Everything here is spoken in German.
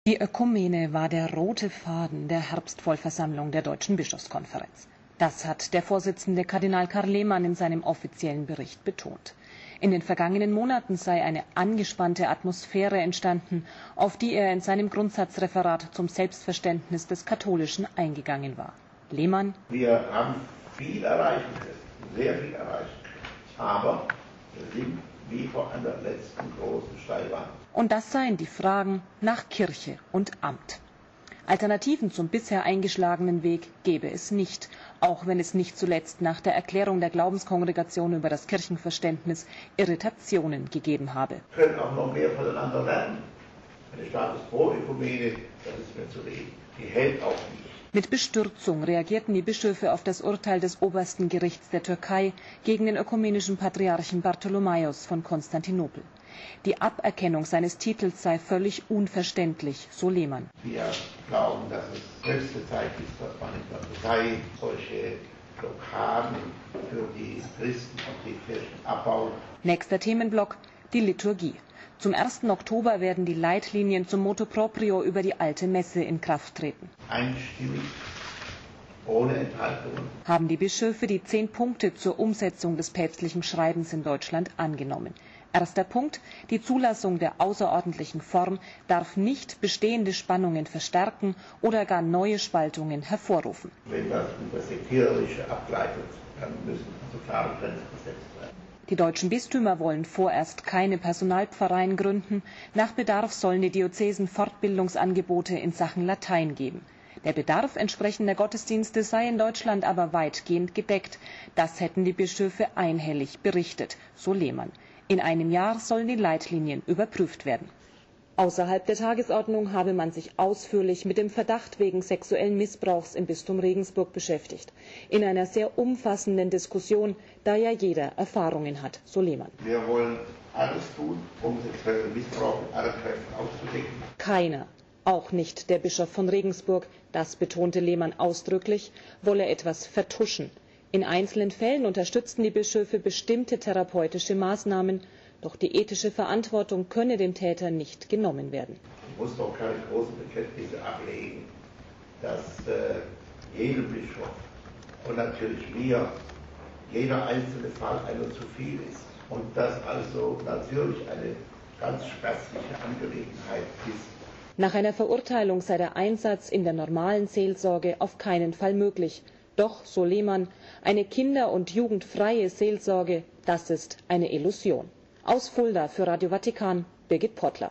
Die Ökumene war der rote Faden der Herbstvollversammlung der Deutschen Bischofskonferenz. Das hat der Vorsitzende Kardinal Karl Lehmann in seinem offiziellen Bericht betont. In den vergangenen Monaten sei eine angespannte Atmosphäre entstanden, auf die er in seinem Grundsatzreferat zum Selbstverständnis des Katholischen eingegangen war. Lehmann: Wir haben viel erreichen können, sehr viel erreichen können, aber wir sind wie vor einer letzten großen Steilwand. Und das seien die Fragen nach Kirche und Amt. Alternativen zum bisher eingeschlagenen Weg gäbe es nicht, auch wenn es nicht zuletzt nach der Erklärung der Glaubenskongregation über das Kirchenverständnis Irritationen gegeben habe. Wir können auch noch mehr voneinander lernen. Eine Status Quo-Ökumene, das ist mir zu reden, die hält auch nicht. Mit Bestürzung reagierten die Bischöfe auf das Urteil des obersten Gerichts der Türkei gegen den ökumenischen Patriarchen Bartholomäus von Konstantinopel. Die Aberkennung seines Titels sei völlig unverständlich, so Lehmann. Wir glauben, dass es höchste Zeit ist, dass man in der Türkei solche Blockaden für die Christen und die Kirchen abbaut. Nächster Themenblock: die Liturgie. Zum 1. Oktober werden die Leitlinien zum Motu Proprio über die Alte Messe in Kraft treten. Einstimmig, ohne Enthaltungen, haben die Bischöfe die 10 Punkte zur Umsetzung des päpstlichen Schreibens in Deutschland angenommen. Erster Punkt: die Zulassung der außerordentlichen Form darf nicht bestehende Spannungen verstärken oder gar neue Spaltungen hervorrufen. Wenn das über Sekierische abgleitet, dann müssen also klare Grenzen gesetzt werden. Die deutschen Bistümer wollen vorerst keine Personalpfarreien gründen. Nach Bedarf sollen die Diözesen Fortbildungsangebote in Sachen Latein geben. Der Bedarf entsprechender Gottesdienste sei in Deutschland aber weitgehend gedeckt. Das hätten die Bischöfe einhellig berichtet, so Lehmann. In einem Jahr sollen die Leitlinien überprüft werden. Außerhalb der Tagesordnung habe man sich ausführlich mit dem Verdacht wegen sexuellen Missbrauchs im Bistum Regensburg beschäftigt. In einer sehr umfassenden Diskussion, da ja jeder Erfahrungen hat, so Lehmann. Wir wollen alles tun, um sexuellen Missbrauch mit allen Kräften aufzudecken. Keiner, auch nicht der Bischof von Regensburg, das betonte Lehmann ausdrücklich, wolle etwas vertuschen. In einzelnen Fällen unterstützten die Bischöfe bestimmte therapeutische Maßnahmen, doch die ethische Verantwortung könne dem Täter nicht genommen werden. Ich muss doch keine großen Bekenntnisse ablegen, dass jedem Bischof und natürlich mir jeder einzelne Fall einer zu viel ist und dass also natürlich eine ganz schmerzliche Angelegenheit ist. Nach einer Verurteilung sei der Einsatz in der normalen Seelsorge auf keinen Fall möglich. Doch, so Lehmann, eine kinder- und jugendfreie Seelsorge, das ist eine Illusion. Aus Fulda für Radio Vatikan, Birgit Pottler.